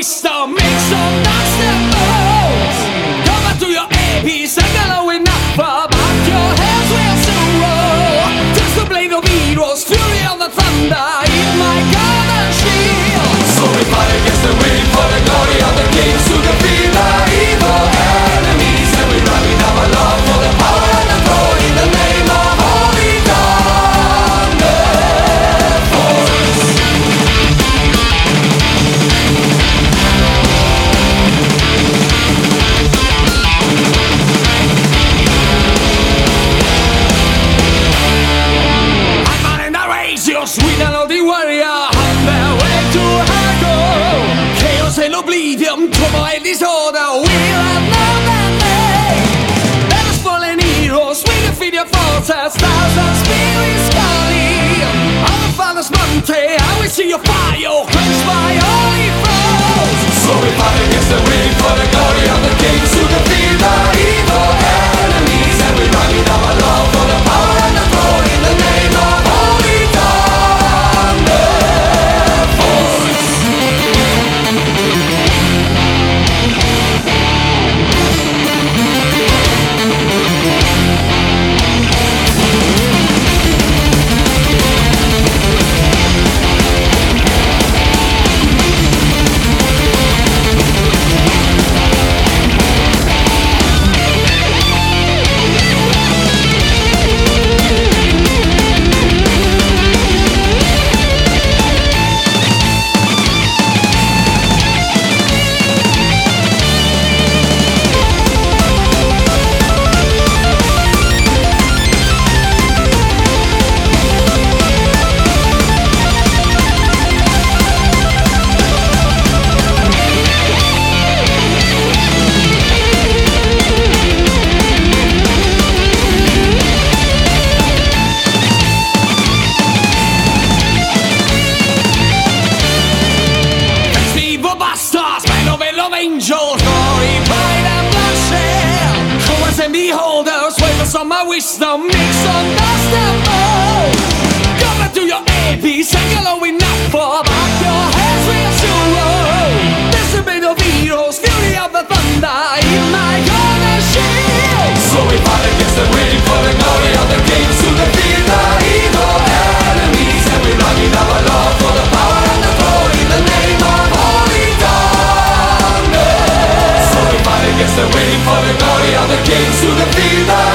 wisdom, make some non-step moves. Come back to your APs and mellow enough up. Your hands will soon roll. Just the blade of heroes, fury on the thunder. In my golden shield. So we fight against the wind for the glory of the kings to defeat the evil enemies. And we run in our love for the power and the glory in the name of Holy Thunder Force. I'm on in the race, your sweet melody warrior. On their way to hell. Chaos and oblivion, trouble and disorder. We'll have known that name. Let us fallen heroes, we defeat your forces. Thousand spirits calling. On the Father's mountain, I will see your fire, quench my holy foes. So we fight against the wind for the glory of the kings to defeat the evil enemies. And we run in our love for the power and the glory in the name of Holy Thunder Force. Angels, glory, pride and bloodshed. Cowards and beholders, wavers on my wisdom, make some dust and mold. Come back to your APs and you're low enough for back. Your hands will soon roll. There's a bit of heroes, fury of the thunder in my golden shield. So we fight against the wind for the glory of the kings to defeat the evil enemies. And we run in our love for the power and the glory in the name of Holy Thunder. So we fight against the wind for the glory of the kings to defeat the